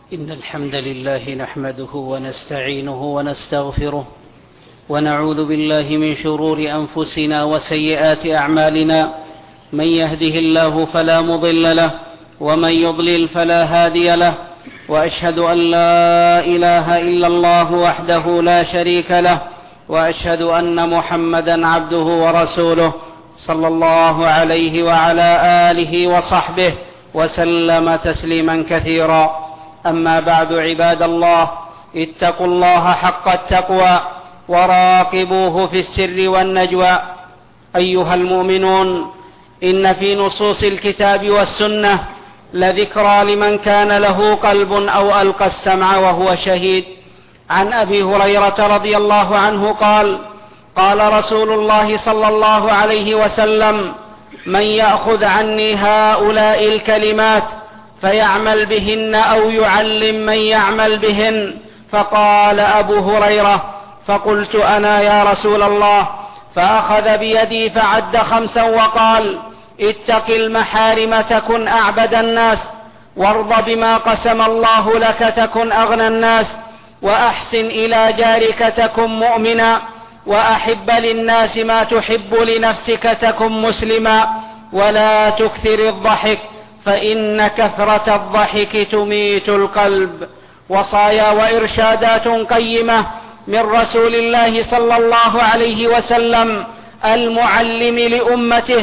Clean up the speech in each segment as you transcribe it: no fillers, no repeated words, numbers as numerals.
إن الحمد لله نحمده ونستعينه ونستغفره ونعوذ بالله من شرور أنفسنا وسيئات أعمالنا. من يهده الله فلا مضل له ومن يضلل فلا هادي له، وأشهد أن لا إله إلا الله وحده لا شريك له، وأشهد أن محمدا عبده ورسوله صلى الله عليه وعلى آله وصحبه وسلم تسليما كثيرا. أما بعد، عباد الله، اتقوا الله حق التقوى وراقبوه في السر والنجوى. أيها المؤمنون، إن في نصوص الكتاب والسنة لذكرى لمن كان له قلب أو ألقى السمع وهو شهيد. عن أبي هريرة رضي الله عنه قال: قال رسول الله صلى الله عليه وسلم: من يأخذ عني هؤلاء الكلمات فيعمل بهن أو يعلم من يعمل بهن. فقال أبو هريرة: فقلت أنا يا رسول الله. فأخذ بيدي فعد 5 وقال: اتق المحارم تكن أعبد الناس، وارض بما قسم الله لك تكن أغنى الناس، وأحسن إلى جارك تكن مؤمنا، وأحب للناس ما تحب لنفسك تكن مسلما، ولا تكثر الضحك فإن كثرة الضحك تميت القلب. وصايا وإرشادات قيمة من رسول الله صلى الله عليه وسلم المعلم لأمته،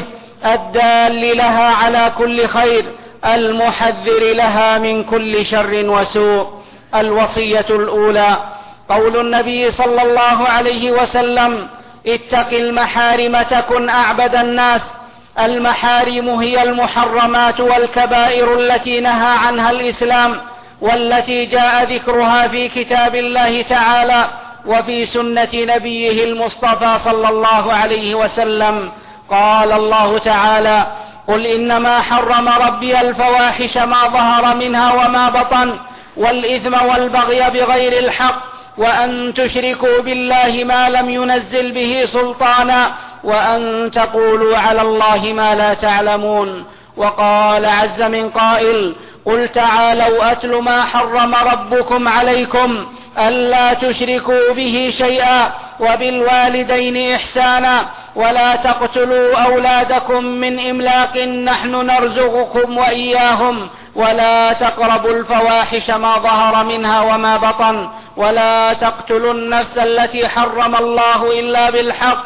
الدال لها على كل خير، المحذر لها من كل شر وسوء. الوصية الأولى قول النبي صلى الله عليه وسلم: اتق المحارم تكن أعبد الناس. المحارم هي المحرمات والكبائر التي نهى عنها الإسلام، والتي جاء ذكرها في كتاب الله تعالى وفي سنة نبيه المصطفى صلى الله عليه وسلم. قال الله تعالى: قل إنما حرم ربي الفواحش ما ظهر منها وما بطن، والإثم والبغي بغير الحق، وأن تشركوا بالله ما لم ينزل به سلطانا، وأن تقولوا على الله ما لا تعلمون. وقال عز من قائل: قل تعالوا أتل ما حرم ربكم عليكم ألا تشركوا به شيئا، وبالوالدين إحسانا، ولا تقتلوا أولادكم من إملاق نحن نرزقكم وإياهم، ولا تقربوا الفواحش ما ظهر منها وما بطن، ولا تقتلوا النفس التي حرم الله إلا بالحق،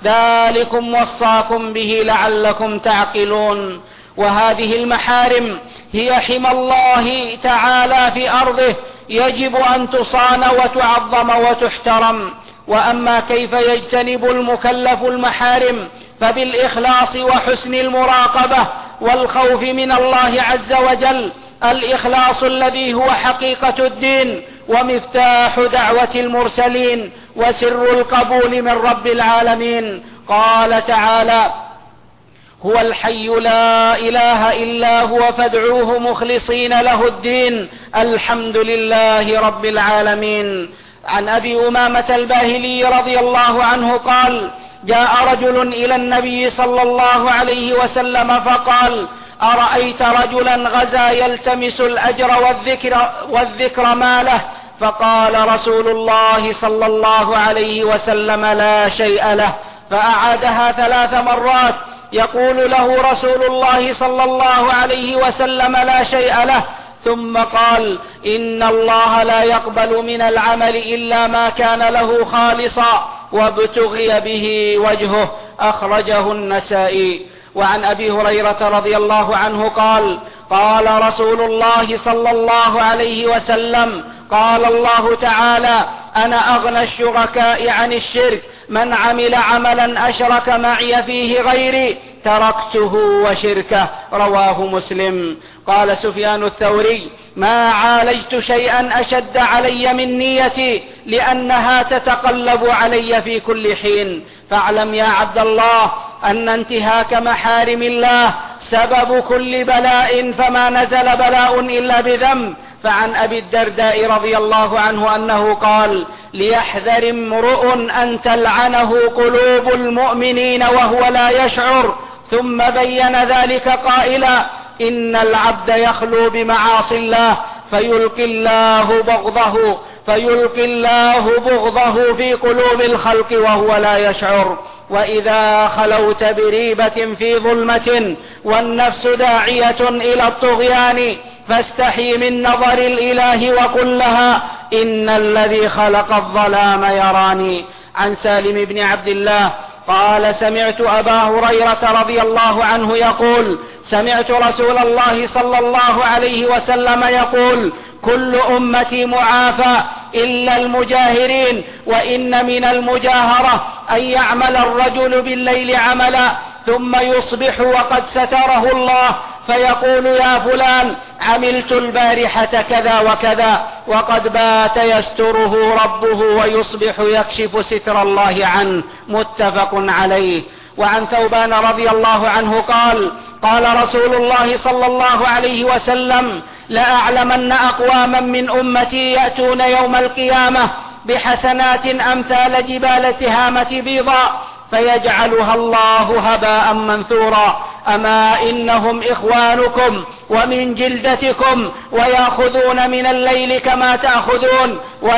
ذلكم وصاكم به لعلكم تعقلون. وهذه المحارم هي حمى الله تعالى في أرضه، يجب أن تصان وتعظم وتحترم. وأما كيف يجتنب المكلف المحارم فبالإخلاص وحسن المراقبة والخوف من الله عز وجل، الإخلاص الذي هو حقيقة الدين ومفتاح دعوة المرسلين وسر القبول من رب العالمين. قال تعالى: هو الحي لا إله إلا هو فادعوه مخلصين له الدين الحمد لله رب العالمين. عن أبي أمامة الباهلي رضي الله عنه قال: جاء رجل إلى النبي صلى الله عليه وسلم فقال: أرأيت رجلا غزا يلتمس الأجر والذكر ماله؟ فقال رسول الله صلى الله عليه وسلم: لا شيء له. فأعادها 3 مرات يقول له رسول الله صلى الله عليه وسلم: لا شيء له. ثم قال: إن الله لا يقبل من العمل إلا ما كان له خالصا وابتغي به وجهه. أخرجه النسائي. وعن أبي هريرة رضي الله عنه قال: قال رسول الله صلى الله عليه وسلم: قال الله تعالى: أنا أغنى الشركاء عن الشرك، من عمل عملا أشرك معي فيه غيري تركته وشركه. رواه مسلم. قال سفيان الثوري: ما عالجت شيئا أشد علي من نيتي، لأنها تتقلب علي في كل حين. فاعلم يا عبد الله أن انتهاك محارم الله سبب كل بلاء، فما نزل بلاء إلا بذنب. فعن أبي الدرداء رضي الله عنه أنه قال: ليحذر امرؤ أن تلعنه قلوب المؤمنين وهو لا يشعر. ثم بين ذلك قائلا: إن العبد يخلو بمعاصي الله فيلقي الله بغضه في قلوب الخلق وهو لا يشعر. وإذا خلوت بريبة في ظلمة والنفس داعية إلى الطغيان فاستحي من نظر الإله وقل لها إن الذي خلق الظلام يراني. عن سالم بن عبد الله قال سمعت أبا هريرة رضي الله عنه يقول سمعت رسول الله صلى الله عليه وسلم يقول كل أمتي معافى إلا المجاهرين، وإن من المجاهرة أن يعمل الرجل بالليل عملا ثم يصبح وقد ستره الله فيقول يا فلان عملت البارحة كذا وكذا، وقد بات يستره ربه ويصبح يكشف ستر الله عنه. متفق عليه. وعن ثوبان رضي الله عنه قال قال رسول الله صلى الله عليه وسلم لأعلمن أقواما من أمتي يأتون يوم القيامة بحسنات أمثال جبال تهامة بيضاء فيجعلها الله هباء منثورا. أما إنهم إخوانكم ومن جلدتكم ويأخذون من الليل كما تأخذون،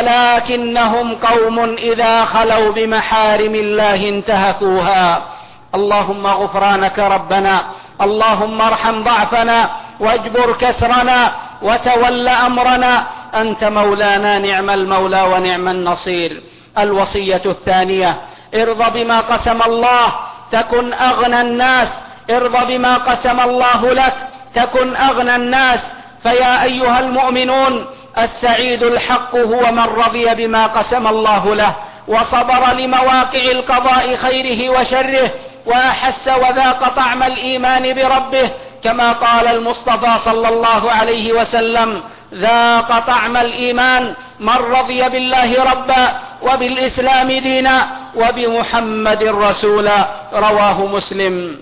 ولكنهم قوم إذا خلوا بمحارم الله انتهكوها. اللهم غفرانك ربنا، اللهم ارحم ضعفنا واجبر كسرنا وتول أمرنا، أنت مولانا نعم المولى ونعم النصير. الوصية الثانية ارض بما قسم الله تكن أغنى الناس. ارض بما قسم الله لك تكن أغنى الناس. فيا أيها المؤمنون السعيد الحق هو من رضي بما قسم الله له وصبر لمواقع القضاء خيره وشره وأحس وذاق طعم الإيمان بربه، كما قال المصطفى صلى الله عليه وسلم ذاق طعم الإيمان من رضي بالله ربا وبالإسلام دينا وبمحمد رسولا. رواه مسلم.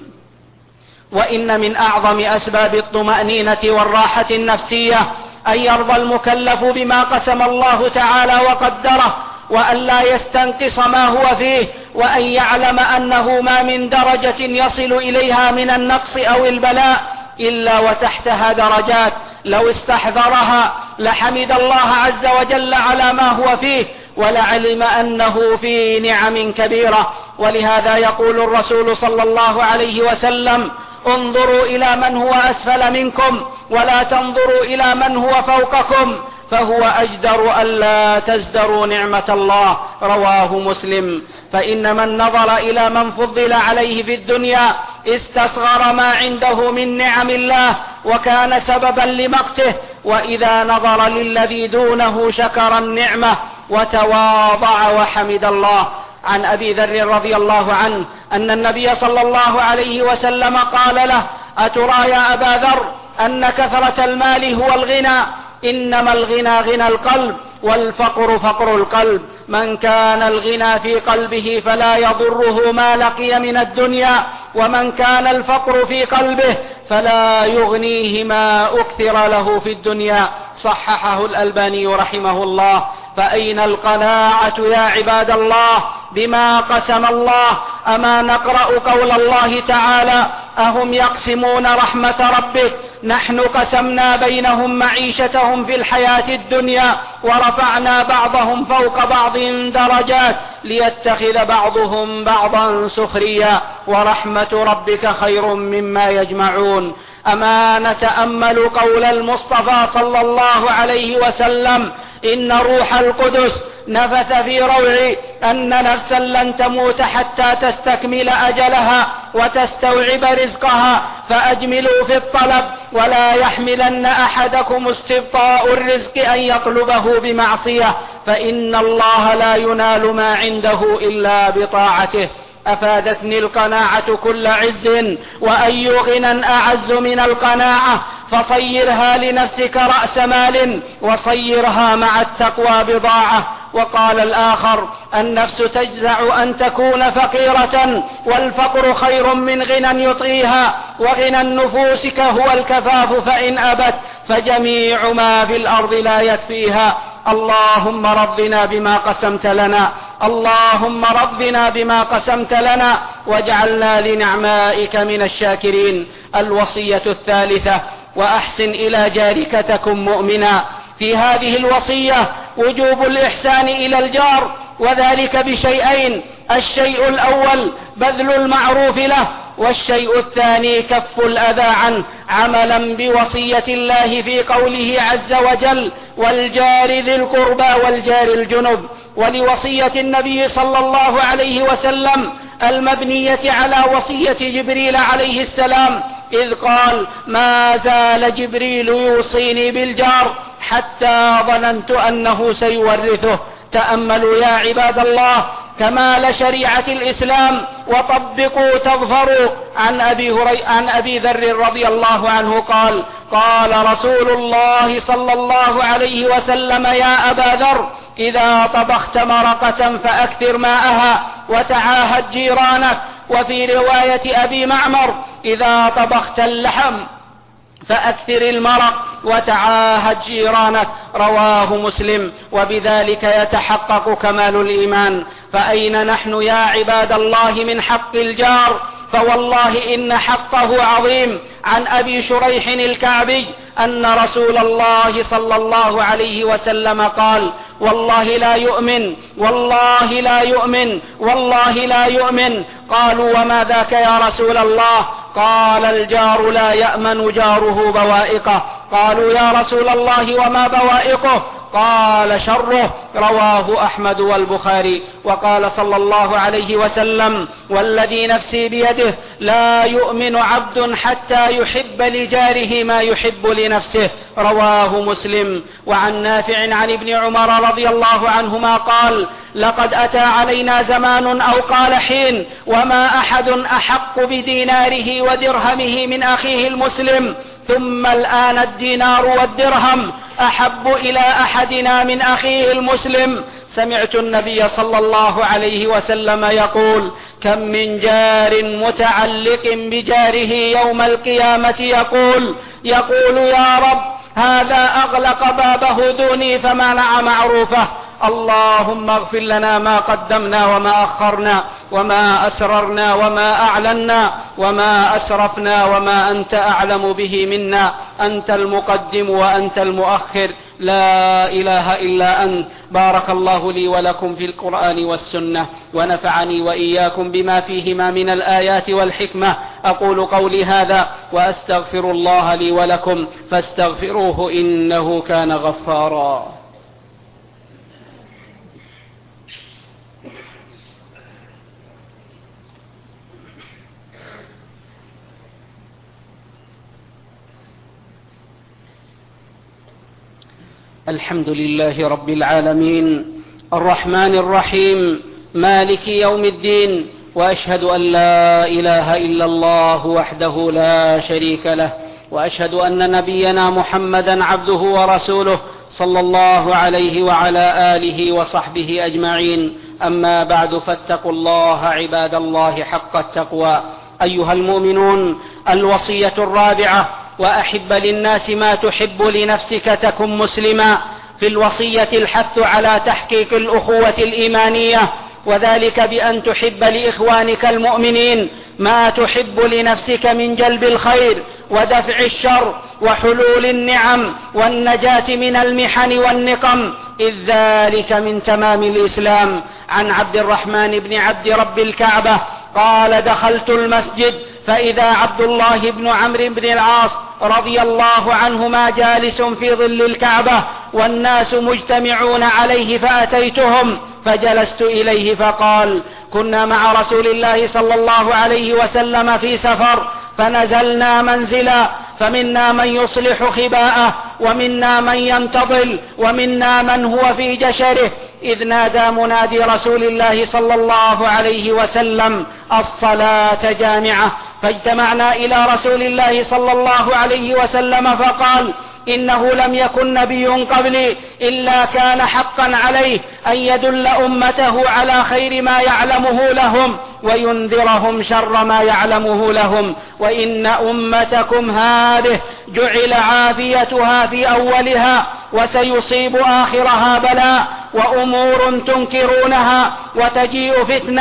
وإن من أعظم أسباب الطمأنينة والراحة النفسية أن يرضى المكلف بما قسم الله تعالى وقدره، وأن لا يستنقص ما هو فيه، وأن يعلم أنه ما من درجة يصل إليها من النقص أو البلاء إلا وتحتها درجات لو استحضرها لحمد الله عز وجل على ما هو فيه ولعلم أنه في نعم كبيرة. ولهذا يقول الرسول صلى الله عليه وسلم انظروا إلى من هو أسفل منكم ولا تنظروا إلى من هو فوقكم فهو أجدر ألا تزدروا نعمة الله. رواه مسلم. فإن من نظر إلى من فضل عليه في الدنيا استصغر ما عنده من نعم الله وكان سببا لمقته، وإذا نظر للذي دونه شكر النعمة وتواضع وحمد الله. عن أبي ذر رضي الله عنه أن النبي صلى الله عليه وسلم قال له أترى يا أبا ذر أن كثرة المال هو الغنى؟ إنما الغنى غنى القلب والفقر فقر القلب. من كان الغنى في قلبه فلا يضره ما لقي من الدنيا، ومن كان الفقر في قلبه فلا يغنيه ما أكثر له في الدنيا. صححه الألباني رحمه الله. فأين القناعة يا عباد الله بما قسم الله؟ أما نقرأ قول الله تعالى أهم يقسمون رحمة ربك نحن قسمنا بينهم معيشتهم في الحياة الدنيا ورفعنا بعضهم فوق بعض درجات ليتخذ بعضهم بعضا سخريا ورحمة ربك خير مما يجمعون. أما نتأمل قول المصطفى صلى الله عليه وسلم إن روح القدس نفث في روعي أن نفسا لن تموت حتى تستكمل أجلها وتستوعب رزقها، فأجملوا في الطلب ولا يحملن أحدكم استبطاء الرزق أن يطلبه بمعصية، فإن الله لا ينال ما عنده إلا بطاعته. أفادتني القناعة كل عز، وأي غنى أعز من القناعة؟ فصيرها لنفسك رأس مال وصيرها مع التقوى بضاعة. وقال الآخر النفس تجزع أن تكون فقيرة والفقر خير من غنى يطغيها، وغنى النفوس كهو الكفاف فإن أبت فجميع ما في الأرض لا يكفيها. اللهم رضنا بما قسمت لنا، اللهم رضنا بما قسمت لنا واجعلنا لنعمائك من الشاكرين. الوصية الثالثة وأحسن إلى جارك تكن مؤمنا. في هذه الوصية وجوب الإحسان إلى الجار، وذلك بشيئين: الشيء الأول بذل المعروف له، والشيء الثاني كف الأذى عنه، عملا بوصية الله في قوله عز وجل: والجار ذي القربى والجار الجنب، ولوصية النبي صلى الله عليه وسلم المبنية على وصية جبريل عليه السلام، إذ قال: ما زال جبريل يوصيني بالجار حتى ظننت أنه سيورثه. تأملوا يا عباد الله كمال شريعة الإسلام وطبقوا تظفروا. عن أبي ذر رضي الله عنه قال: قال رسول الله صلى الله عليه وسلم: يا أبا ذر، إذا طبخت مرقة فأكثر ماءها وتعاهد جيرانك. وفي رواية أبي معمر: إذا طبخت اللحم فأكثر المرق وتعاهد جيرانك. رواه مسلم. وبذلك يتحقق كمال الإيمان. فأين نحن يا عباد الله من حق الجار؟ فوالله إن حقه عظيم. عن أبي شريح الكعبي أن رسول الله صلى الله عليه وسلم قال: والله لا يؤمن، والله لا يؤمن، والله لا يؤمن. قالوا: وما ذاك يا رسول الله؟ قال: الجار لا يأمن جاره بوائقه. قالوا: يا رسول الله وما بوائقه؟ قال: شره. رواه أحمد والبخاري. وقال صلى الله عليه وسلم: والذي نفسي بيده لا يؤمن عبد حتى يحب لجاره ما يحب لنفسه. رواه مسلم. وعن نافع عن ابن عمر رضي الله عنهما قال: لقد أتى علينا زمان أو قال حين وما أحد أحق بديناره ودرهمه من أخيه المسلم، ثم الآن الدينار والدرهم أحب إلى أحدنا من أخيه المسلم. سمعت النبي صلى الله عليه وسلم يقول: كم من جار متعلق بجاره يوم القيامة يقول يا رب هذا أغلق بابه دوني فمنع معروفه، اللهم اغفر لنا ما قدمنا وما أخرنا وما أسررنا وما أعلنا وما أسرفنا وما أنت أعلم به منا، أنت المقدم وأنت المؤخر، لا إله إلا أنت. بارك الله لي ولكم في القرآن والسنة، ونفعني وإياكم بما فيهما من الآيات والحكمة. أقول قولي هذا وأستغفر الله لي ولكم فاستغفروه إنه كان غفارا. الحمد لله رب العالمين الرحمن الرحيم مالك يوم الدين، وأشهد أن لا إله إلا الله وحده لا شريك له، وأشهد أن نبينا محمدا عبده ورسوله صلى الله عليه وعلى آله وصحبه أجمعين. أما بعد، فاتقوا الله عباد الله حق التقوى. أيها المؤمنون، الوصية الرابعة: وأحب للناس ما تحب لنفسك تكن مسلما. في الوصية الحث على تحقيق الأخوة الإيمانية، وذلك بأن تحب لإخوانك المؤمنين ما تحب لنفسك من جلب الخير ودفع الشر وحلول النعم والنجاة من المحن والنقم، إذ ذلك من تمام الإسلام. عن عبد الرحمن بن عبد رب الكعبة قال: دخلت المسجد فإذا عبد الله بن عمرو بن العاص رضي الله عنهما جالس في ظل الكعبة والناس مجتمعون عليه، فأتيتهم فجلست إليه فقال: كنا مع رسول الله صلى الله عليه وسلم في سفر فنزلنا منزلا، فمنا من يصلح خباءه ومنا من ينتظل ومنا من هو في جشره، إذ نادى منادي رسول الله صلى الله عليه وسلم: الصلاة جامعة. فاجتمعنا إلى رسول الله صلى الله عليه وسلم فقال: إنه لم يكن نبي قبلي إلا كان حقا عليه أن يدل أمته على خير ما يعلمه لهم وينذرهم شر ما يعلمه لهم، وإن أمتكم هذه جعل عافيتها في أولها وسيصيب آخرها بلاء وأمور تنكرونها وتجيء فتنة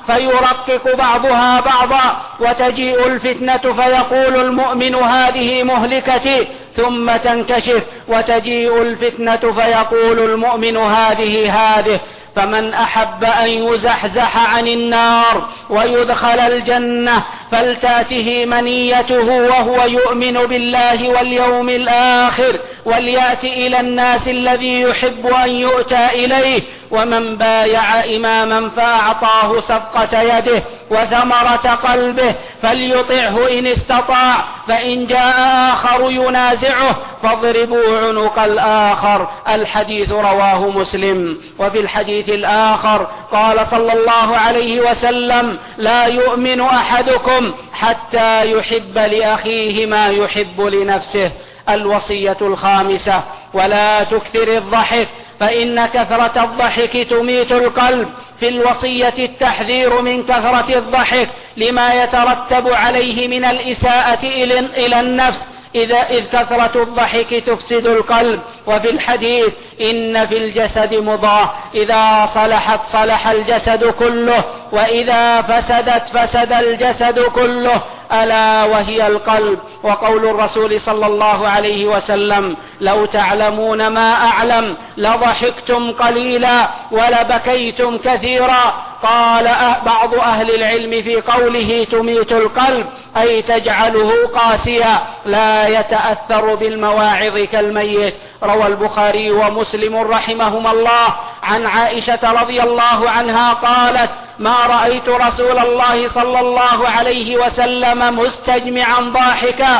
فيرقق بعضها بعضا، وتجيء الفتنة فيقول المؤمن هذه مهلكتي ثم تنكشف، وتجيء الفتنة فيقول المؤمن هذه. فمن أحب أن يزحزح عن النار ويدخل الجنة فلتأته منيته وهو يؤمن بالله واليوم الآخر، وليأت إلى الناس الذي يحب أن يؤتى إليه. ومن بايع إماما فأعطاه صفقة يده وثمرة قلبه فليطعه إن استطاع، فإن جاء آخر ينازعه فاضربوا عنق الآخر. الحديث رواه مسلم. وفي الحديث الآخر قال صلى الله عليه وسلم: لا يؤمن أحدكم حتى يحب لأخيه ما يحب لنفسه. الوصية الخامسة: ولا تكثر الضحك فإن كثرة الضحك تميت القلب. في الوصية التحذير من كثرة الضحك لما يترتب عليه من الإساءة إلى النفس، إذ كثرة الضحك تفسد القلب. وفي الحديث: إن في الجسد مضغة إذا صلحت صلح الجسد كله، وإذا فسدت فسد الجسد كله، ألا وهي القلب. وقول الرسول صلى الله عليه وسلم: لو تعلمون ما أعلم لضحكتم قليلا ولبكيتم كثيرا. قال بعض أهل العلم في قوله تميت القلب أي تجعله قاسيا لا يتأثر بالمواعظ كالميت. روى البخاري ومسلم رحمهما الله عن عائشة رضي الله عنها قالت: ما رأيت رسول الله صلى الله عليه وسلم مستجمعا ضاحكا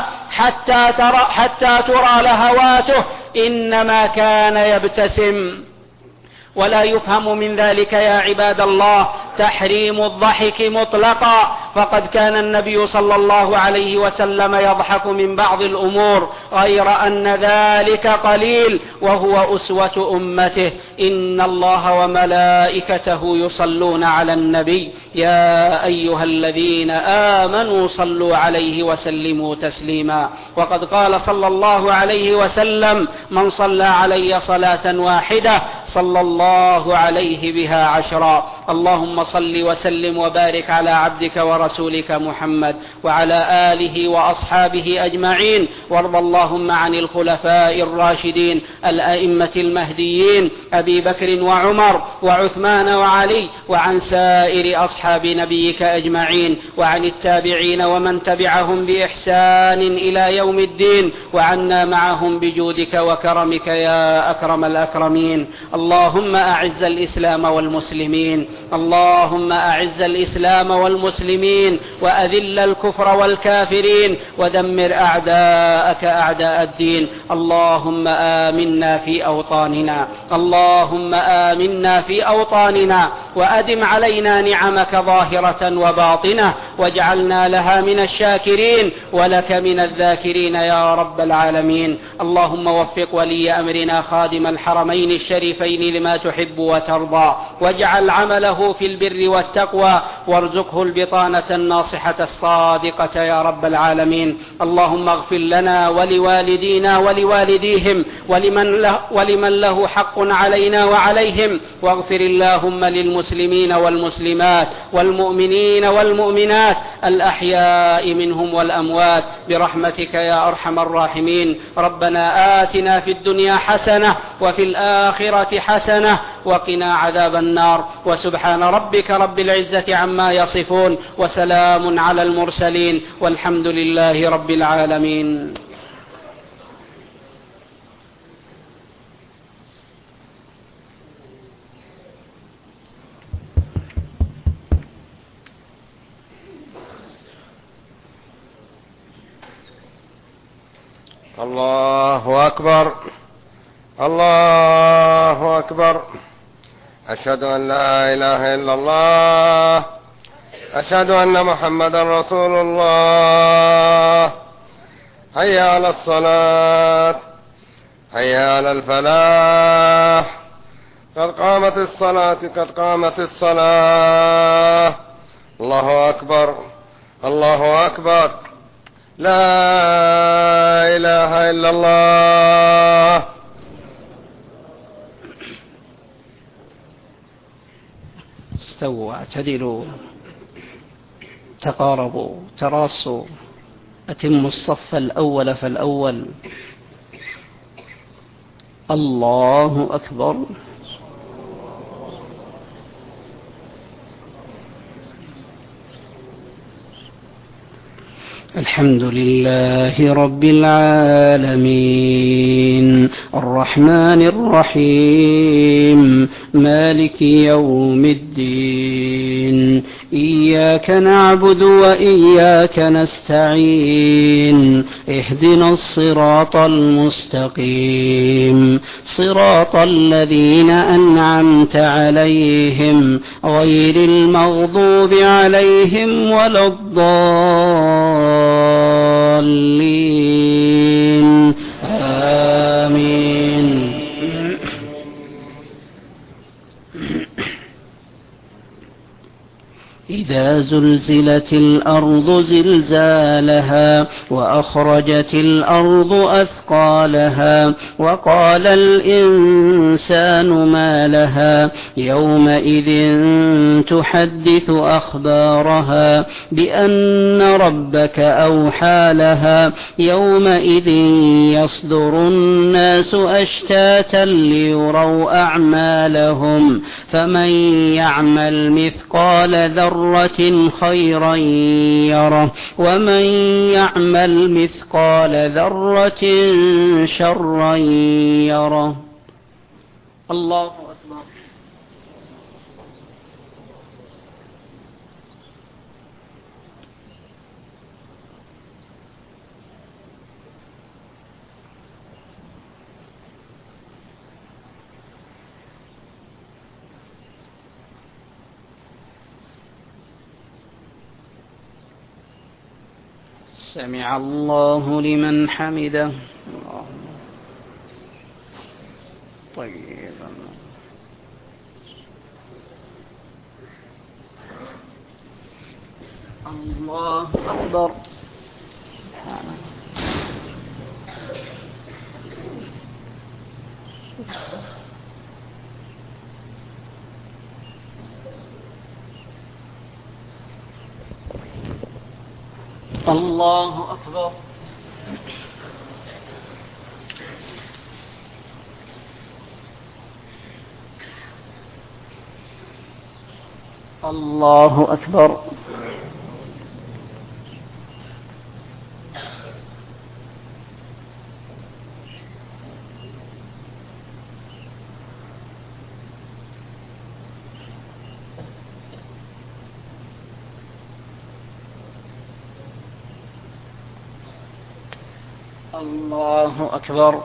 حتى ترى لهواته، إنما كان يبتسم. ولا يفهم من ذلك يا عباد الله تحريم الضحك مطلقا، فقد كان النبي صلى الله عليه وسلم يضحك من بعض الأمور، غير أن ذلك قليل، وهو أسوة أمته. إن الله وملائكته يصلون على النبي يا أيها الذين آمنوا صلوا عليه وسلموا تسليما. وقد قال صلى الله عليه وسلم: من صلى علي صلاة واحدة صلى الله عليه بها 10. اللهم صل وسلم وبارك على عبدك ورسولك محمد وعلى آله وأصحابه أجمعين، وارض اللهم عن الخلفاء الراشدين الأئمة المهديين أبي بكر وعمر وعثمان وعلي، وعن سائر أصحاب نبيك أجمعين، وعن التابعين ومن تبعهم بإحسان إلى يوم الدين، وعنا معهم بجودك وكرمك يا أكرم الأكرمين. اللهم أعز الإسلام والمسلمين، اللهم أعز الإسلام والمسلمين، وأذل الكفر والكافرين، ودمر أعداءك أعداء الدين. اللهم آمنا في أوطاننا، اللهم آمنا في أوطاننا، وأدم علينا نعمك ظاهرة وباطنة، واجعلنا لها من الشاكرين ولك من الذاكرين يا رب العالمين. اللهم وفق ولي أمرنا خادم الحرمين الشريفين لما تحب وترضى، واجعل عمله في البر والتقوى، وارزقه البطانة الناصحة الصادقة يا رب العالمين. اللهم اغفر لنا ولوالدينا ولوالديهم ولمن له حق علينا وعليهم، واغفر اللهم للمسلمين والمسلمات والمؤمنين والمؤمنات الأحياء منهم والأموات برحمتك يا أرحم الراحمين. ربنا آتنا في الدنيا حسنة وفي الآخرة حسنة وقنا عذاب النار. وسبحان ربك رب العزة عما يصفون، وسلام على المرسلين، والحمد لله رب العالمين. الله أكبر، الله أكبر. أشهد أن لا إله إلا الله، أشهد أن محمدا رسول الله. حي على الصلاة، حي على الفلاح، قد قامت الصلاة، قد قامت الصلاة. الله أكبر، الله أكبر. لا إله إلا الله. استووا اعتدلوا. تقاربوا تراصوا، أتموا الصف الأول فالأول. الله أكبر. الحمد لله رب العالمين، الرحمن الرحيم، مالك يوم الدين، إياك نعبد وإياك نستعين، اهدنا الصراط المستقيم، صراط الذين أنعمت عليهم غير المغضوب عليهم ولا الضالين، آمين. إذا زلزلت الأرض زلزالها وأخرجت الأرض أثقالها وقال الإنسان ما لها يومئذ تحدث أخبارها بأن ربك أوحى لها يومئذ يصدر الناس أشتاتا ليروا أعمالهم فمن يعمل مثقال ذرة خيرا يره ومن يعمل مثقال ذرة شرا يره. الله أكبر. سمع الله لمن حمده. طيبا. الله أكبر. الله أكبر. الله أكبر. الله أكبر.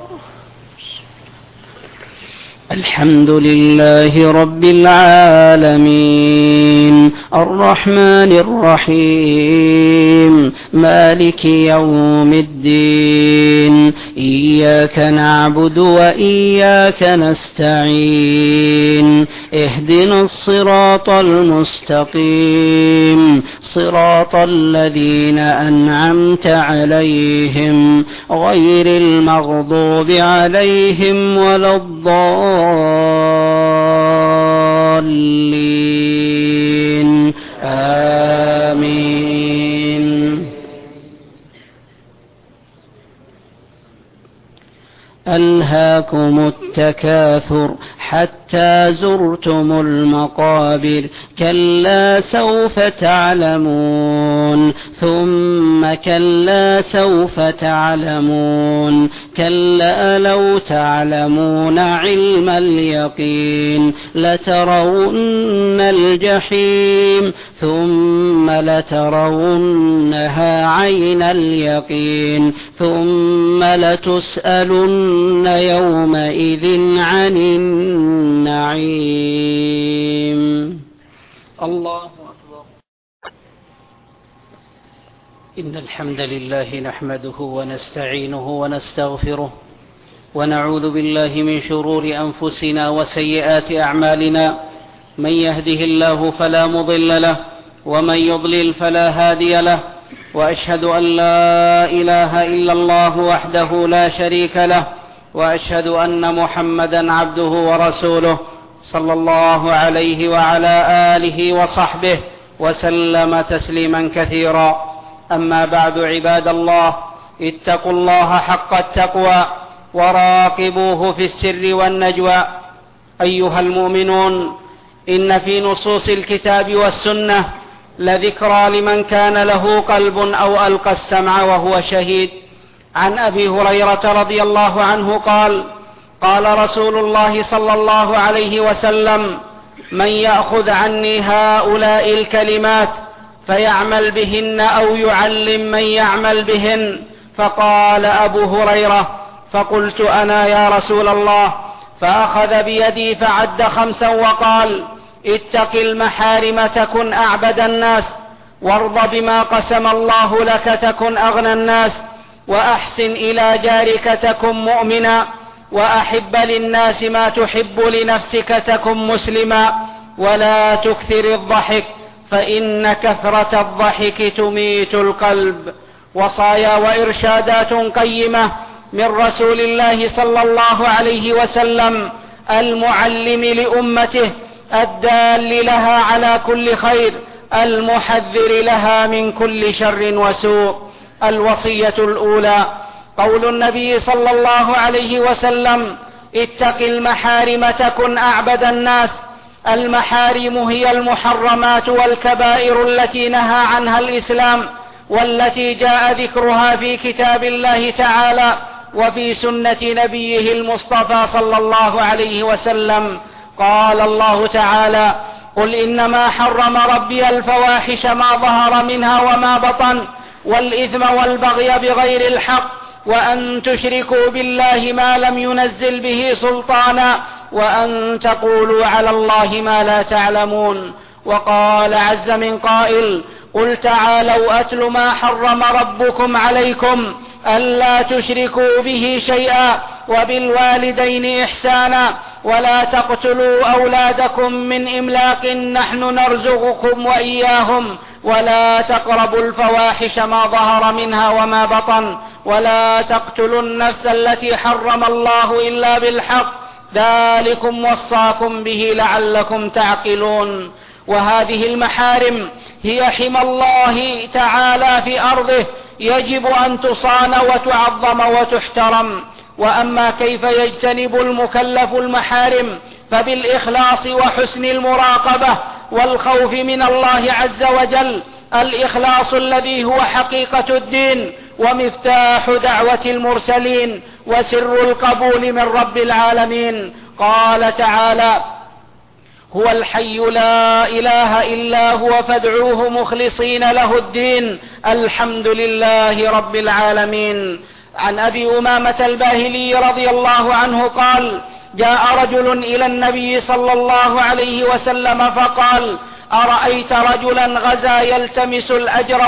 الحمد لله رب العالمين، الرحمن الرحيم، مالك يوم الدين، إياك نعبد وإياك نستعين، اهدنا الصراط المستقيم، صراط الذين أنعمت عليهم غير المغضوب عليهم ولا الضالين، آمين. ألهاكم التكاثر حتى زرتم المقابر، كلا سوف تعلمون ثم كلا سوف تعلمون، كلا لو تعلمون علم اليقين لترون الجحيم ثم لترونها عين اليقين ثم لتسألن يومئذ عن النعيم. الله أكبر. إن الحمد لله نحمده ونستعينه ونستغفره ونعوذ بالله من شرور أنفسنا وسيئات أعمالنا، من يهده الله فلا مضل له ومن يضلل فلا هادي له، وأشهد أن لا إله إلا الله وحده لا شريك له، وأشهد أن محمدا عبده ورسوله صلى الله عليه وعلى آله وصحبه وسلم تسليما كثيرا. أما بعد، عباد الله، اتقوا الله حق التقوى وراقبوه في السر والنجوى. أيها المؤمنون، إن في نصوص الكتاب والسنة لذكرى لمن كان له قلب أو ألقى السمع وهو شهيد. عن أبي هريرة رضي الله عنه قال: قال رسول الله صلى الله عليه وسلم: من يأخذ عني هؤلاء الكلمات فيعمل بهن أو يعلم من يعمل بهن. فقال أبو هريرة: فقلت أنا يا رسول الله. فأخذ بيدي فعد 5 وقال: اتق المحارم تكن أعبد الناس، وارض بما قسم الله لك تكن أغنى الناس، وأحسن إلى جارك تكن مؤمنا، وأحب للناس ما تحب لنفسك تكن مسلما، ولا تكثر الضحك فإن كثرة الضحك تميت القلب. وصايا وإرشادات قيمة من رسول الله صلى الله عليه وسلم المعلم لأمته، الدال لها على كل خير، المحذر لها من كل شر وسوء. الوصية الأولى قول النبي صلى الله عليه وسلم: اتق المحارم تكن أعبد الناس. المحارم هي المحرمات والكبائر التي نهى عنها الإسلام، والتي جاء ذكرها في كتاب الله تعالى وفي سنة نبيه المصطفى صلى الله عليه وسلم. قال الله تعالى: قل إنما حرم ربي الفواحش ما ظهر منها وما بطن، والإثم والبغي بغير الحق، وأن تشركوا بالله ما لم ينزل به سلطانا، وأن تقولوا على الله ما لا تعلمون. وقال عز من قائل: قل تعالوا أتل ما حرم ربكم عليكم ألا تشركوا به شيئا، وبالوالدين إحسانا، ولا تقتلوا أولادكم من إملاق نحن نرزقكم وإياهم، ولا تقربوا الفواحش ما ظهر منها وما بطن، ولا تقتلوا النفس التي حرم الله إلا بالحق، ذلكم وصاكم به لعلكم تعقلون. وهذه المحارم هي حمى الله تعالى في أرضه، يجب أن تصان وتعظم وتحترم. وأما كيف يجتنب المكلف المحارم؟ فبالإخلاص وحسن المراقبة والخوف من الله عز وجل، الإخلاص الذي هو حقيقة الدين ومفتاح دعوة المرسلين وسر القبول من رب العالمين. قال تعالى: هو الحي لا إله إلا هو فادعوه مخلصين له الدين الحمد لله رب العالمين. عن أبي أمامة الباهلي رضي الله عنه قال: جاء رجل إلى النبي صلى الله عليه وسلم فقال: أرأيت رجلا غزا يلتمس الأجر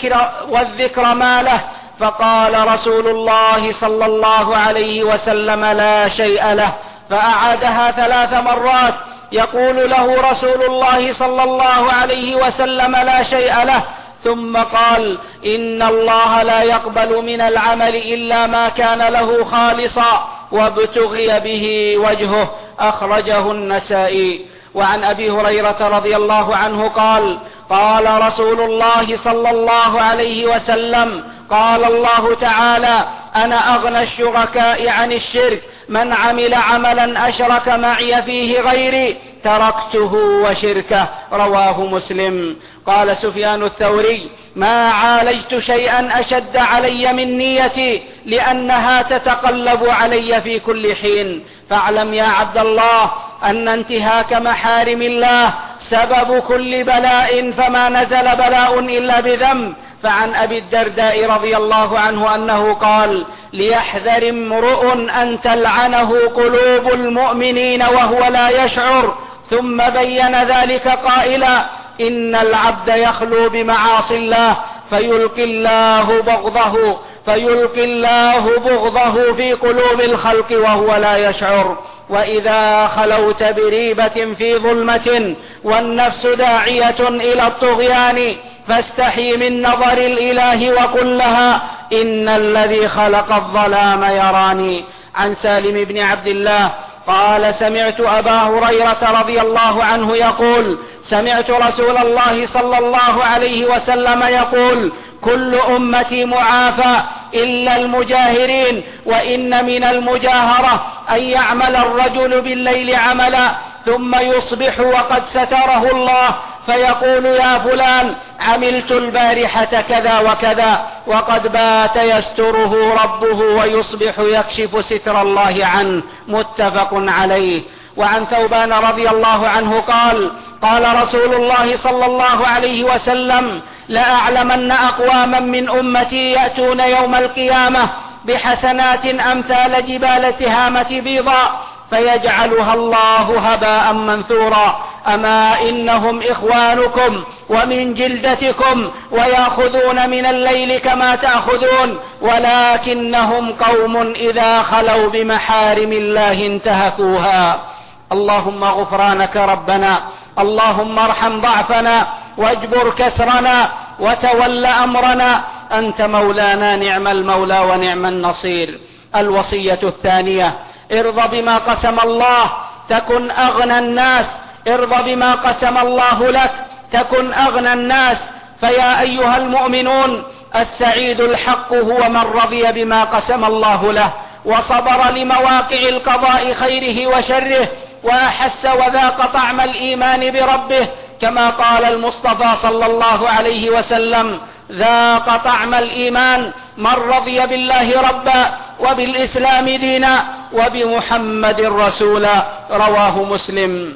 والذكر ماله؟ فقال رسول الله صلى الله عليه وسلم: لا شيء له. فأعادها 3 مرات يقول له رسول الله صلى الله عليه وسلم: لا شيء له. ثم قال: إن الله لا يقبل من العمل إلا ما كان له خالصا وابتغي به وجهه. أخرجه النسائي. وعن أبي هريرة رضي الله عنه قال: قال رسول الله صلى الله عليه وسلم: قال الله تعالى: أنا أغنى الشركاء عن الشرك، من عمل عملا أشرك معي فيه غيري تركته وشركه. رواه مسلم. قال سفيان الثوري: ما عالجت شيئا أشد علي من نيتي، لأنها تتقلب علي في كل حين. فاعلم يا عبد الله أن انتهاك محارم الله سبب كل بلاء، فما نزل بلاء إلا بذنب. فعن أبي الدرداء رضي الله عنه أنه قال: ليحذر امرؤ أن تلعنه قلوب المؤمنين وهو لا يشعر. ثم بين ذلك قائلا: إن العبد يخلو بمعاصي الله فيلقي الله بغضه في قلوب الخلق وهو لا يشعر. وإذا خلوت بريبة في ظلمة والنفس داعية إلى الطغيان فاستحي من نظر الإله وقل لها: إن الذي خلق الظلام يراني. عن سالم بن عبد الله قال: سمعت أبا هريرة رضي الله عنه يقول: سمعت رسول الله صلى الله عليه وسلم يقول: كل أمتي معافى إلا المجاهرين، وإن من المجاهرة أن يعمل الرجل بالليل عملا ثم يصبح وقد ستره الله فيقول: يا فلان عملت البارحة كذا وكذا، وقد بات يستره ربه ويصبح يكشف ستر الله عنه. متفق عليه. وعن ثوبان رضي الله عنه قال: قال رسول الله صلى الله عليه وسلم: لأعلمن أقواما من أمتي يأتون يوم القيامة بحسنات أمثال جبال تهامة بيضاء فيجعلها الله هباء منثورا. أما إنهم إخوانكم ومن جلدتكم ويأخذون من الليل كما تأخذون، ولكنهم قوم إذا خلوا بمحارم الله انتهكوها. اللهم غفرانك ربنا، اللهم ارحم ضعفنا واجبر كسرنا وتول أمرنا، أنت مولانا نعم المولى ونعم النصير. الوصية الثانية: ارض بما قسم الله تكن أغنى الناس. ارض بما قسم الله لك تكن أغنى الناس. فيا أيها المؤمنون، السعيد الحق هو من رضي بما قسم الله له وصبر لمواقع القضاء خيره وشره، وأحس وذاق طعم الإيمان بربه، كما قال المصطفى صلى الله عليه وسلم: ذاق طعم الإيمان من رضي بالله ربا وبالإسلام دينا وبمحمد رسولا. رواه مسلم.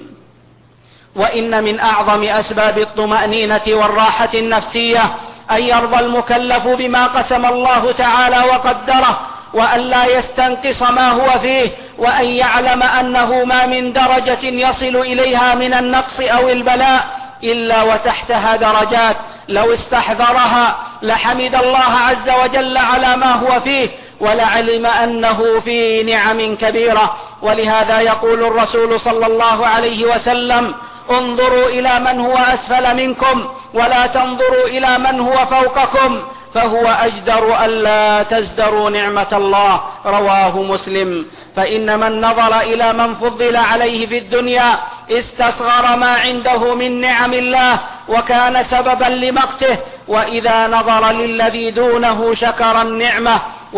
وإن من أعظم أسباب الطمأنينة والراحة النفسية أن يرضى المكلف بما قسم الله تعالى وقدره، وأن لا يستنقص ما هو فيه، وأن يعلم أنه ما من درجة يصل إليها من النقص أو البلاء إلا وتحتها درجات لو استحضرها لحمد الله عز وجل على ما هو فيه، ولعلم أنه في نعم كبيرة. ولهذا يقول الرسول صلى الله عليه وسلم: انظروا إلى من هو أسفل منكم ولا تنظروا إلى من هو فوقكم، فهو أجدر ألا تزدروا نعمة الله. رواه مسلم. فإن من نظر إلى من فضل عليه في الدنيا استصغر ما عنده من نعم الله وكان سببا لمقته، وإذا نظر للذي دونه شكر النعمة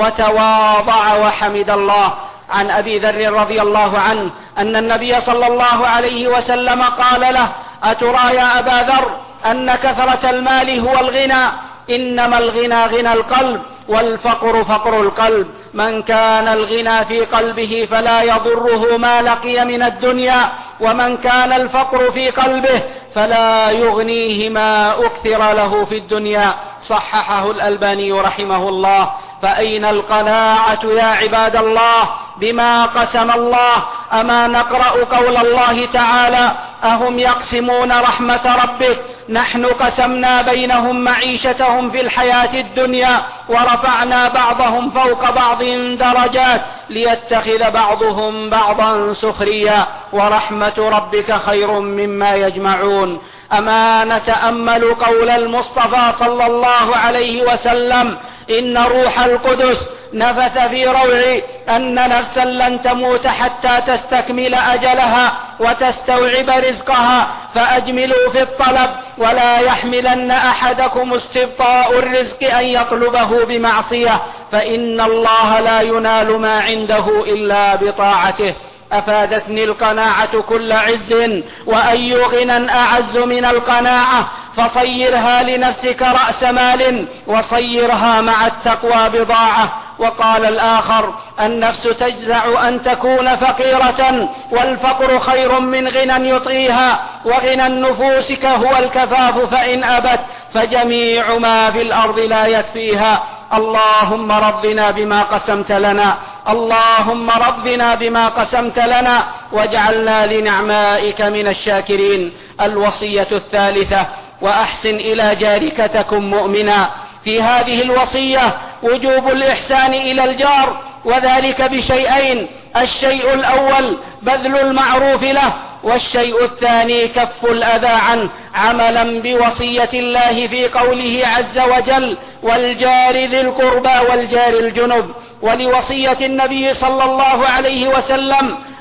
وتواضع وحمد الله. عن أبي ذر رضي الله عنه أن النبي صلى الله عليه وسلم قال له: أترى يا أبا ذر أن كثرة المال هو الغنى؟ إنما الغنى غنى القلب والفقر فقر القلب. من كان الغنى في قلبه فلا يضره ما لقي من الدنيا، ومن كان الفقر في قلبه فلا يغنيه ما أكثر له في الدنيا. صححه الألباني رحمه الله. فأين القناعة يا عباد الله بما قسم الله؟ أما نقرأ قول الله تعالى: أهم يقسمون رحمة ربك نحن قسمنا بينهم معيشتهم في الحياة الدنيا ورفعنا بعضهم فوق بعض درجات ليتخذ بعضهم بعضا سخريا ورحمة ربك خير مما يجمعون. أما نتأمل قول المصطفى صلى الله عليه وسلم: إن روح القدس نفث في روعي أن نفسا لن تموت حتى تستكمل أجلها وتستوعب رزقها، فأجملوا في الطلب ولا يحملن أحدكم استبطاء الرزق أن يطلبه بمعصية، فإن الله لا ينال ما عنده إلا بطاعته. أفادتني القناعة كل عز، وأي غنى أعز من القناعة؟ فصيرها لنفسك رأس مال وصيرها مع التقوى بضاعة. وقال الآخر: النفس تجزع أن تكون فقيرة، والفقر خير من غنى يطغيها، وغنى النفوس هو الكفاف فإن أبت فجميع ما في الأرض لا يكفيها. اللهم رضنا بما قسمت لنا، اللهم رضنا بما قسمت لنا واجعلنا لنعمائك من الشاكرين. الوصية الثالثة: وأحسن إلى جارك تكن مؤمنا. في هذه الوصية وجوب الإحسان إلى الجار، وذلك بشيئين: الشيء الأول بذل المعروف له، والشيء الثاني كف الأذى عنه، عملا بوصية الله في قوله عز وجل: والجار ذي القربى والجار الجنب. ولوصية النبي صلى الله عليه وسلم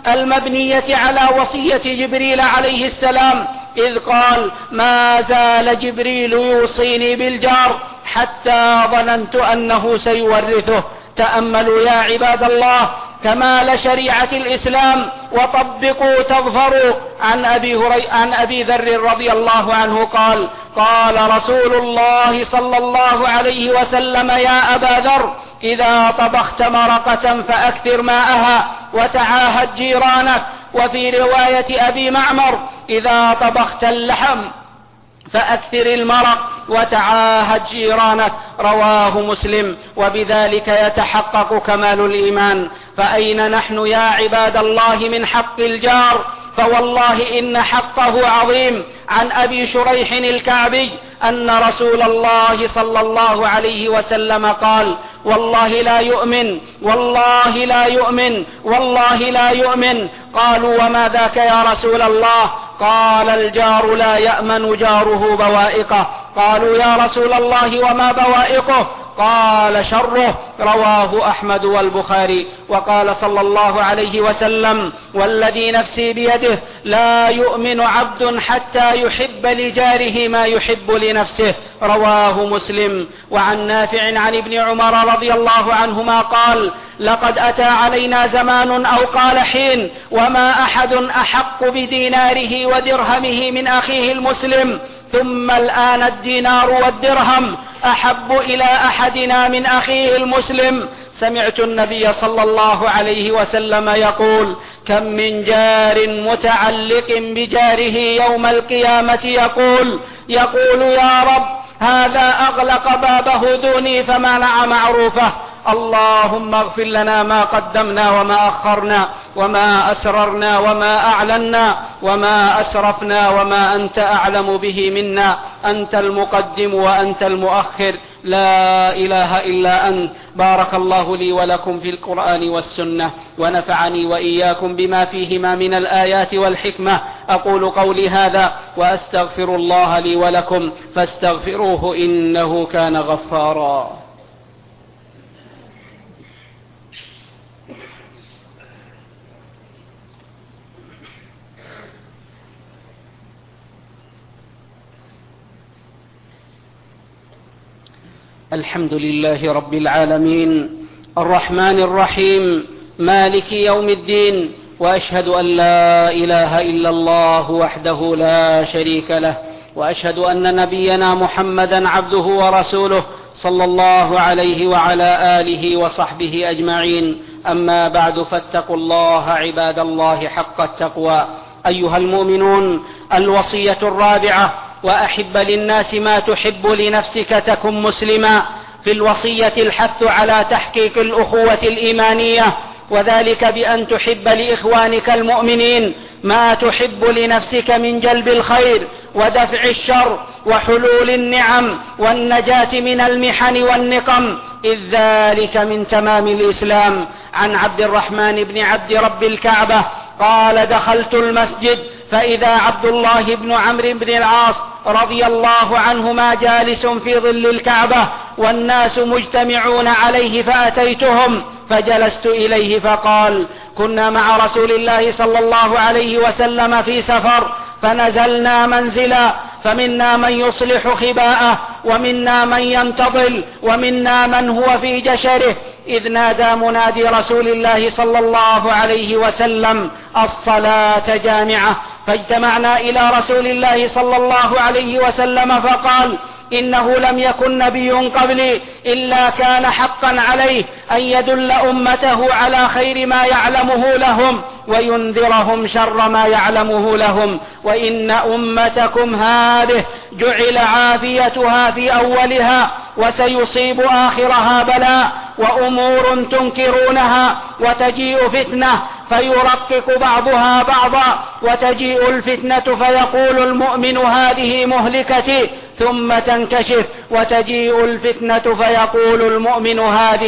المبنية على وصية جبريل عليه السلام، إذ قال: ما زال جبريل يوصيني بالجار حتى ظننت أنه سيورثه. تأملوا يا عباد الله كمال شريعة الإسلام وطبقوا تظفروا. عن أبي ذر رضي الله عنه قال: قال رسول الله صلى الله عليه وسلم: يا أبا ذر، إذا طبخت مرقة فأكثر ماءها وتعاهد جيرانك. وفي رواية أبي معمر: إذا طبخت اللحم فأكثر المرق وتعاهد جيرانك. رواه مسلم. وبذلك يتحقق كمال الإيمان. فأين نحن يا عباد الله من حق الجار؟ فوالله إن حقه عظيم. عن أبي شريح الكعبي أن رسول الله صلى الله عليه وسلم قال: والله لا يؤمن، والله لا يؤمن، والله لا يؤمن. قالوا: وما ذاك يا رسول الله؟ قال: الجار لا يأمن جاره بوائقه. قالوا: يا رسول الله وما بوائقه؟ قال: شره. رواه أحمد والبخاري. وقال صلى الله عليه وسلم: والذي نفسي بيده لا يؤمن عبد حتى يحب لجاره ما يحب لنفسه. رواه مسلم. وعن نافع عن ابن عمر رضي الله عنهما قال: لقد أتى علينا زمان أو قال حين وما أحد أحق بديناره ودرهمه من أخيه المسلم، ثم الآن الدينار والدرهم أحب إلى أحدنا من أخيه المسلم. سمعت النبي صلى الله عليه وسلم يقول: كم من جار متعلق بجاره يوم القيامة يقول: يا رب، هذا أغلق بابه دوني فمنع معروفه. اللهم اغفر لنا ما قدمنا وما أخرنا وما أسررنا وما أعلنا وما أسرفنا وما أنت أعلم به منا. أنت المقدم وأنت المؤخر، لا إله إلا أنت. بارك الله لي ولكم في القرآن والسنة، ونفعني وإياكم بما فيهما من الآيات والحكمة. أقول قولي هذا وأستغفر الله لي ولكم فاستغفروه إنه كان غفارا. الحمد لله رب العالمين، الرحمن الرحيم، مالك يوم الدين، وأشهد أن لا إله إلا الله وحده لا شريك له، وأشهد أن نبينا محمدا عبده ورسوله صلى الله عليه وعلى آله وصحبه أجمعين. أما بعد، فاتقوا الله عباد الله حق التقوى. أيها المؤمنون، الوصية الرابعة: وأحب للناس ما تحب لنفسك تكن مسلما. في الوصية الحث على تحقيق الأخوة الإيمانية، وذلك بأن تحب لإخوانك المؤمنين ما تحب لنفسك من جلب الخير ودفع الشر وحلول النعم والنجاة من المحن والنقم، إذ ذلك من تمام الإسلام. عن عبد الرحمن بن عبد رب الكعبة قال: دخلت المسجد فإذا عبد الله بن عمرو بن العاص رضي الله عنهما جالس في ظل الكعبة والناس مجتمعون عليه، فأتيتهم فجلست إليه فقال: كنا مع رسول الله صلى الله عليه وسلم في سفر فنزلنا منزلا، فمنا من يصلح خباءه ومنا من ينتظل ومنا من هو في جشره، إذ نادى منادي رسول الله صلى الله عليه وسلم: الصلاة جامعة. فاجتمعنا إلى رسول الله صلى الله عليه وسلم فقال: إنه لم يكن نبي قبلي إلا كان حقا عليه أن يدل أمته على خير ما يعلمه لهم وينذرهم شر ما يعلمه لهم، وإن أمتكم هذه جعل عافيتها في أولها وسيصيب آخرها بلاء وأمور تنكرونها، وتجيء فتنة فيرقق بعضها بعضا، وتجيء الفتنة فيقول المؤمن: هذه مهلكتي، ثم تنكشف، وتجيء الفتنة فيقول المؤمن: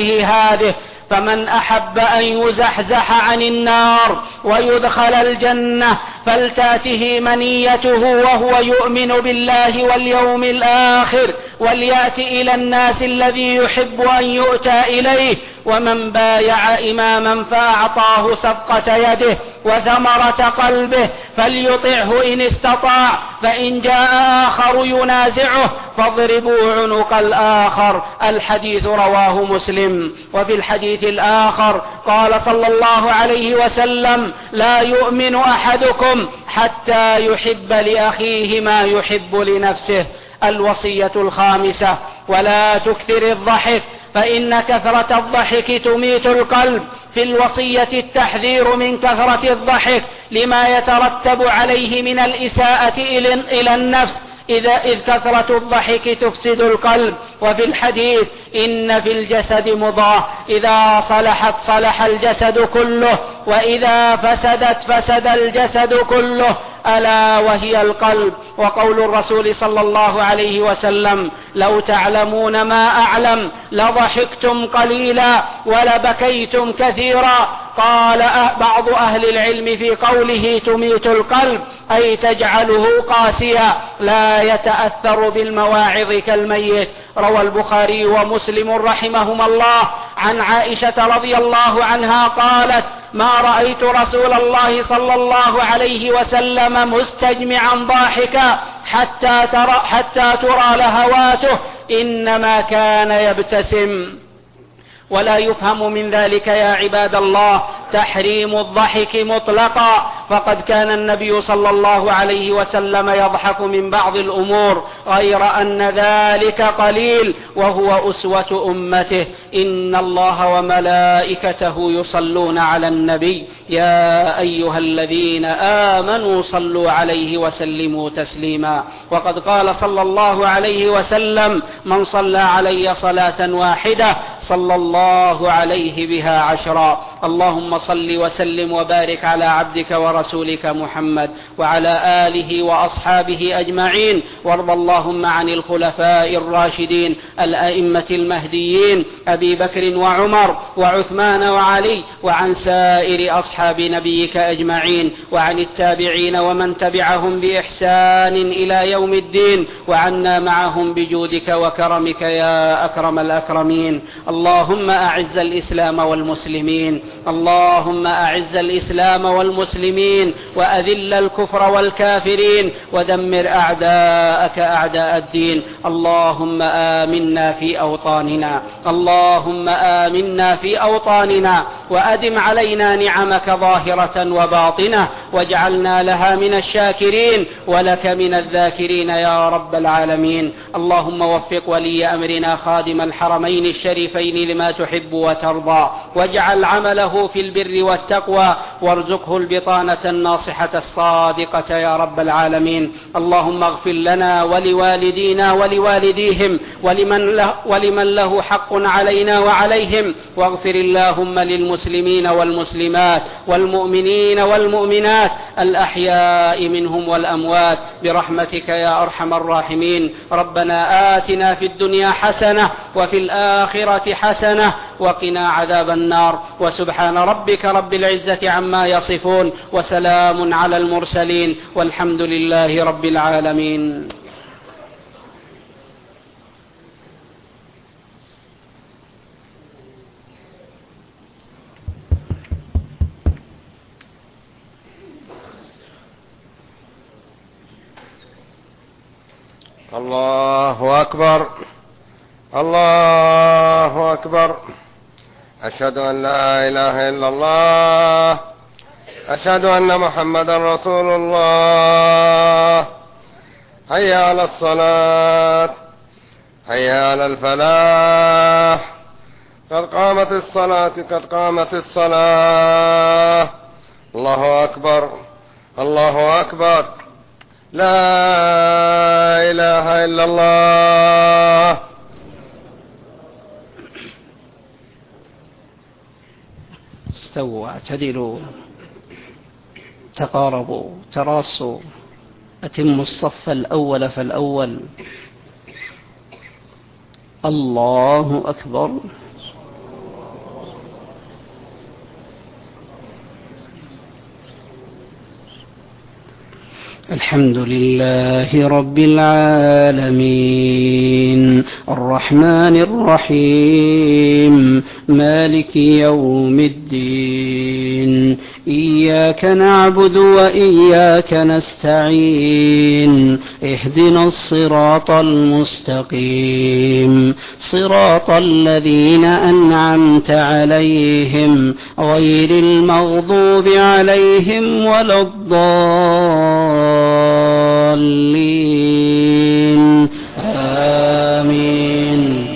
هذه. فمن أحب أن يزحزح عن النار ويدخل الجنة فلتأته منيته وهو يؤمن بالله واليوم الآخر، وليأتي إلى الناس الذي يحب أن يؤتى إليه، ومن بايع إماما فأعطاه صفقة يده وثمرة قلبه فليطعه إن استطاع، فإن جاء آخر ينازعه فاضربوا عنق الآخر. الحديث رواه مسلم. وفي الحديث الآخر قال صلى الله عليه وسلم: لا يؤمن أحدكم حتى يحب لأخيه ما يحب لنفسه. الوصية الخامسة: ولا تكثر الضحك فإن كثرة الضحك تميت القلب. في الوصية التحذير من كثرة الضحك لما يترتب عليه من الإساءة إلى النفس، إذ كثرة الضحك تفسد القلب. وفي الحديث: إن في الجسد مضغة إذا صلحت صلح الجسد كله وإذا فسدت فسد الجسد كله، ألا وهي القلب. وقول الرسول صلى الله عليه وسلم: لو تعلمون ما أعلم لضحكتم قليلا ولبكيتم كثيرا. قال بعض أهل العلم في قوله تميت القلب أي تجعله قاسيا لا يتأثر بالمواعظ كالميت. روى البخاري ومسلم رحمهما الله عن عائشة رضي الله عنها قالت: ما رأيت رسول الله صلى الله عليه وسلم مستجمعا ضاحكا حتى ترى لهواته، إنما كان يبتسم. ولا يفهم من ذلك يا عباد الله تحريم الضحك مطلقا، فقد كان النبي صلى الله عليه وسلم يضحك من بعض الأمور، غير أن ذلك قليل، وهو أسوة أمته. إن الله وملائكته يصلون على النبي يا أيها الذين آمنوا صلوا عليه وسلموا تسليما. وقد قال صلى الله عليه وسلم: من صلى علي صلاة واحدة صلى الله عليه بها 10. اللهم صل وسلم وبارك على عبدك ورسولك محمد وعلى آله وأصحابه أجمعين، وارض اللهم عن الخلفاء الراشدين الأئمة المهديين أبي بكر وعمر وعثمان وعلي، وعن سائر أصحاب نبيك أجمعين، وعن التابعين ومن تبعهم بإحسان إلى يوم الدين، وعنا معهم بجودك وكرمك يا أكرم الأكرمين. اللهم أعز الإسلام والمسلمين، اللهم أعز الإسلام والمسلمين، وأذل الكفر والكافرين، ودمر أعداءك أعداء الدين. اللهم آمنا في أوطاننا، اللهم آمنا في أوطاننا، وأدم علينا نعمك ظاهرة وباطنة، واجعلنا لها من الشاكرين ولك من الذاكرين يا رب العالمين. اللهم وفق ولي أمرنا خادم الحرمين الشريفين لما تحب وترضى، واجعل عمله في البر والتقوى، وارزقه البطانة الناصحة الصادقة يا رب العالمين. اللهم اغفر لنا ولوالدينا ولوالديهم ولمن له حق علينا وعليهم، واغفر اللهم للمسلمين والمسلمات والمؤمنين والمؤمنات الأحياء منهم والأموات برحمتك يا أرحم الراحمين. ربنا آتنا في الدنيا حسنة وفي الآخرة حسنة وقنا عذاب النار. وسبحان ربك رب العزة عما يصفون، وسلام على المرسلين، والحمد لله رب العالمين. الله أكبر، الله أكبر. أشهد أن لا إله إلا الله، أشهد أن محمدا رسول الله. حي على الصلاة، حي على الفلاح، قد قامت الصلاة، قد قامت الصلاة. الله أكبر، الله أكبر. لا إله إلا الله. استووا، اعتدلوا، تقاربوا، تراصوا، أتموا الصف الأول فالأول. الله أكبر. الحمد لله رب العالمين الرحمن الرحيم مالك يوم الدين إياك نعبد وإياك نستعين اهدنا الصراط المستقيم صراط الذين أنعمت عليهم غير المغضوب عليهم ولا الضالين آمين.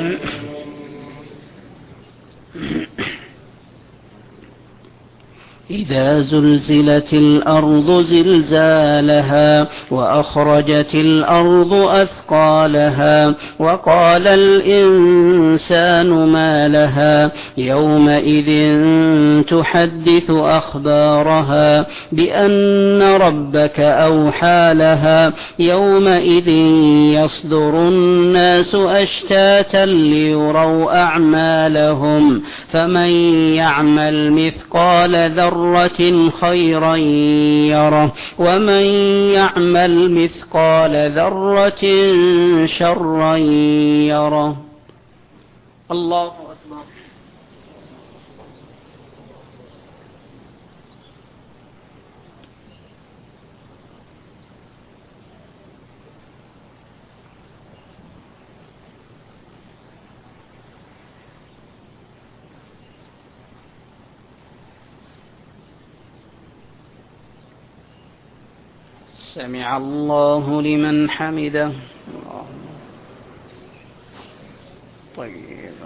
إذا زلزلت الأرض زلزالها وأخرجت الأرض أثقالها وقال الإنسان ما لها يومئذ تحدث أخبارها بأن ربك أوحى لها يومئذ يصدر الناس أشتاتا ليروا أعمالهم فمن يعمل مثقال ذرة خيرا يره ومن يعمل مثقال ذرة شرا يره. الله أكبر. سمع الله لمن حمده. طيب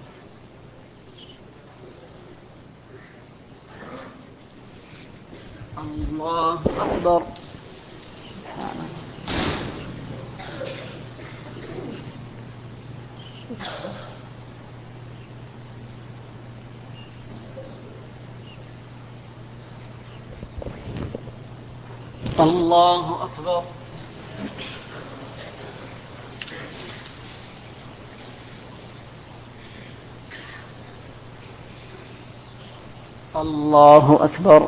الله أكبر. الله أكبر. الله أكبر.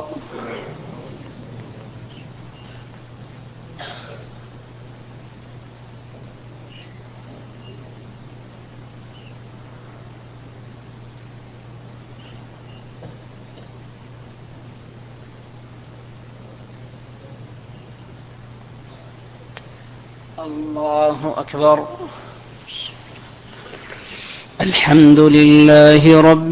الله أكبر. الحمد لله رب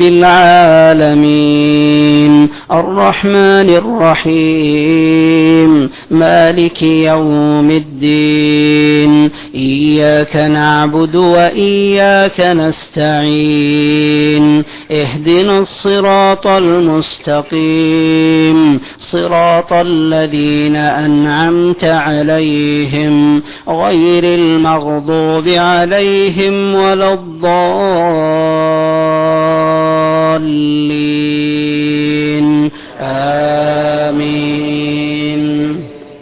العالمين الرحمن الرحيم مالك يوم الدين إياك نعبد وإياك نستعين اهدنا الصراط المستقيم صراط الذين أنعمت عليهم غير المغضوب عليهم ولا الضالين آمين.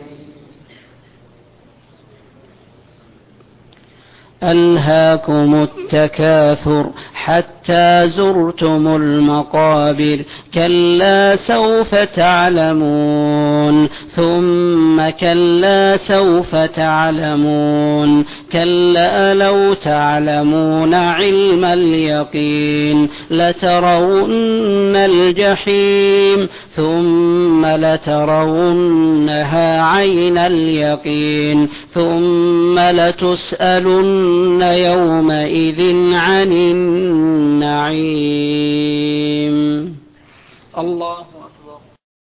ألهاكم التكاثر حتى زرتم المقابر كلا سوف تعلمون ثم كلا سوف تعلمون كلا لو تعلمون علم اليقين لترون الجحيم ثم لترونها عين اليقين ثم لتسألن يومئذ عن النعيم. الله